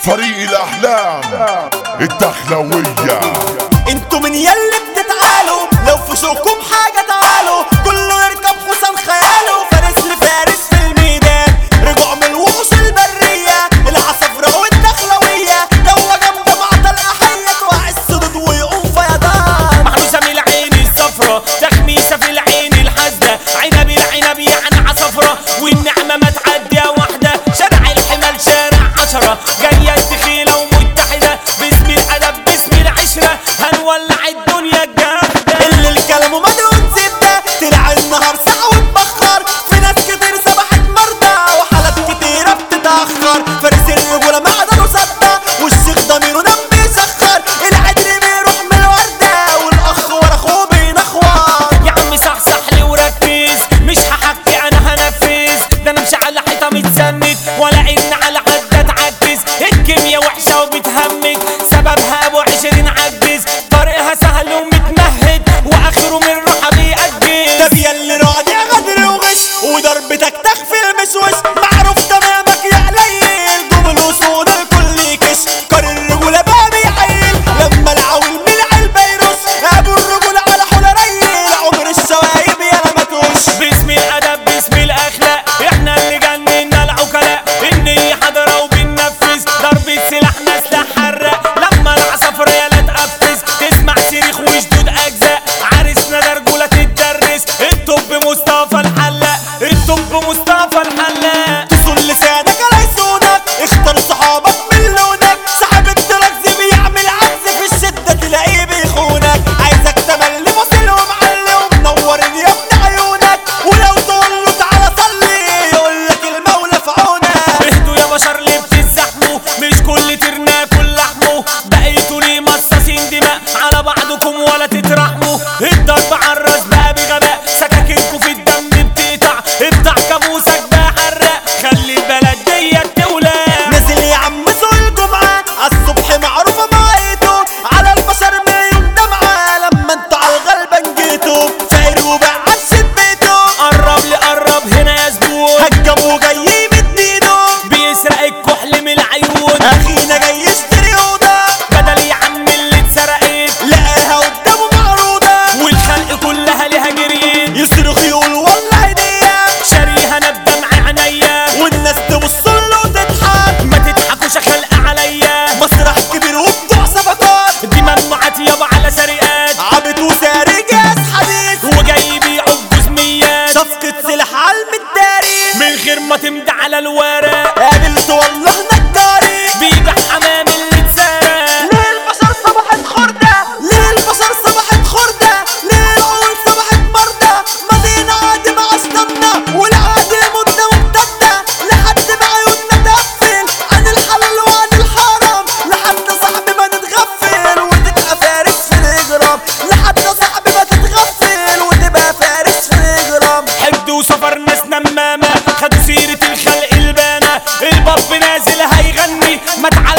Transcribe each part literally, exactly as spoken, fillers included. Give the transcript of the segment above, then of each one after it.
فريق الأحلام الدخلوية. انتوا من يلي بتتعالوا لو في سوقكم حاجة تعالوا كله يركب حسام خياله. فارس لفارس في الميدان رجوع من الوحوش البرية العصفرة والدخلوية جوه جنب معطى الأحية توقع السدود ويقوم فيضان. محروسة من العين الصفرة تخميسة في العين الحاسدة عنبي العنبي يعني عصفرة والنعمة ما تعدي واحدة. شارع الحمل شارع عشرة جاية الدخيلة ومتحدة باسم الأدب باسم العشرة هنولع الدنيا الجامدة. اللي الكلام مدعون زبدة طلع النهار ساعة واتبخر في ناس كتير سبحت مرضى وحالات كتيرة بتتأخر. فارس الرجولة معدنه سدة والشيخ ضميره نام بيسخر العدل بيروح من الوردة والأخ ورا أخوه بينخور. يا عم صحصح لي وركز مش هحكي أنا هنفذ ده أنا مش على حيطة متسند ولا إن على عدة تعكس. الكيميا وحشة وبتهمك سببها أبو عشرين عجز طريقها سهل ومتمهد وآخره من روحها بيأجز. طب ياللي راضع غدر وغش وضربتك تخفي المشوش معروف تمامك يا قليل جمل وصول الكل يكش. كار الرجولة بقى بيعيل لما العول من العلبة يرش ابو الرجولة على حول ريل عمر الشوايب يا ماتوش. باسم الأدب باسم الأخلاق احنا اللي جننا العقلاء النية حاضرة وبننفذ ضربة سلاحنا سلاح حراق لما العصفرة يالا تقفز تسمع صريخ وشدود أجزاء عرسنا ده رجولة تتدرس. الطب مصطفى الحلاق الطب مصطفى الحلاق. تصل لسانك على يسودك اختار صحابك من لونك صاحب الدرجز بيعمل عجز في الشدة تلاقيه بيخونك. عايزك تملي واصل ومعلم منور يا ابن عيونك ولو تقول له تعالى صلي يقول لك المولى في عونك. اهدوا يا بشر ليه بتزحموا مش كل ترنا كل لحمه بقيتوا ليه مصاصين دماء على بعضكم ولا تترحموا. الضرب عالراس بقى بغباء سكاكينكوا في الدم بتقطع افتح كابوسك بقى حراق خلي البلد ديت تولع. نزل يا عم سوق الجمعة عالصبح معروفة مواقيته على البشر مليون دمعة لما انتوا عالغلبان جيتوا فاير وبقى عشت بيته. قرب لي قرب هنا يا زبون هجم وجاي يمد ايده بيسرق الكحل من العيون اخينا جاي يشتري اوضه بدل يا عم اللي اتسرقت لقاها قدامه معروضه والخلق كلها ليها جريين يصرخ يقول والله هديه شاريها انا بدمع عينيا والناس تبص له وتضحك. ما تضحكوش يا خلق عليا مسرح كبير وبتوع صفقات دي ممنوعات يابا على سرقات عبد وساري جاز حديد وجاي يبيعوا بجزميات صفقة سلاح على المداري من غير ما تمضي على الورق قابلت والله نجاري بيبيع حمام اللي اتسرق. ليه البشر صبحت خردة ليه البشر صبحت خردة ليه العقول صبحت مردة مدينة عادي مع اشطنا والعادي مدة ممتدة لحد ما عيوننا تقفل عن الحلال وعن الحرام لحد صاحبي ما تتغفل وتبقى فارس في الإجرام لحد صاحبي ما تتغفل وتبقى فارس في الإجرام. حد وسفر ناس نمامة خدوا سيرة الخلق البانة الباب نازل هيغني ما تعلم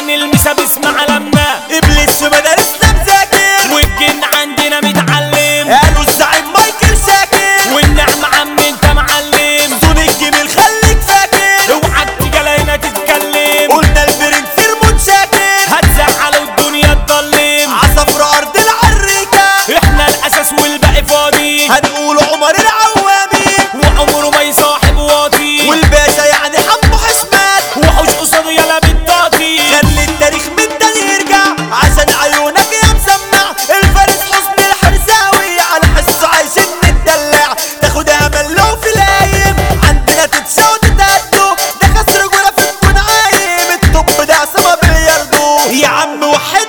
جايين المسا باسم علمنا. ابليس في مدارسنا مذاكر والجن عندنا متعلم. قالوا الزعيم مايكل ساكن والنعم عم انت معلم. صون الجميل خليك فاكر اوعك تيجي هنا تتكلم. قلنا البرنس ريموت شاكر هتزعلوا الدنيا تضلم. عصفر ارض العريكة احنا الاساس والباقي فاضي. هنقول عمر العوامي وعمره ما يصاحب واطي. والباشا يعني حمو حشمات وحوش قصاده يلا بالطاطي. خلي التاريخ من تاني يرجع عشان عيونك يا مسمع. الفارس حسن الحرزاوي على حسه عايشين نتدلع. تاخد امل لو في الايم عندنا تتساوي وتتهدوا. ده خسر رجوله في الكون عايم الطب ده عصمه بلياردو. يا عم وحد